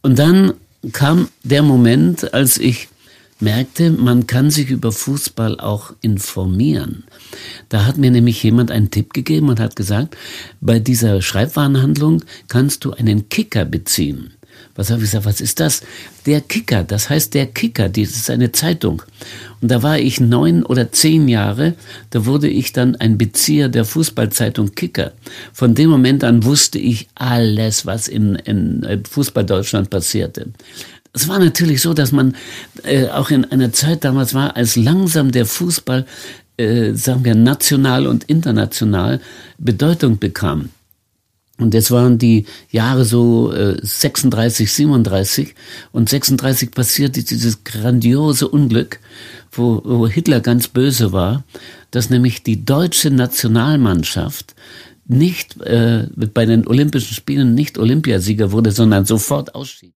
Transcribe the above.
Und dann kam der Moment, als ich merkte, man kann sich über Fußball auch informieren. Da hat mir nämlich jemand einen Tipp gegeben und hat gesagt, bei dieser Schreibwarenhandlung kannst du einen Kicker beziehen. Was habe ich gesagt, was ist das? Der Kicker, das heißt der Kicker, das ist eine Zeitung. Und da war ich 9 oder 10 Jahre, da wurde ich dann ein Bezieher der Fußballzeitung Kicker. Von dem Moment an wusste ich alles, was in Fußball Deutschland passierte. Es war natürlich so, dass man auch in einer Zeit damals war, als langsam der Fußball, sagen wir, national und international Bedeutung bekam. Und das waren die Jahre so 36, 37 und 36 passierte dieses grandiose Unglück, wo Hitler ganz böse war, dass nämlich die deutsche Nationalmannschaft nicht bei den Olympischen Spielen nicht Olympiasieger wurde, sondern sofort ausschied.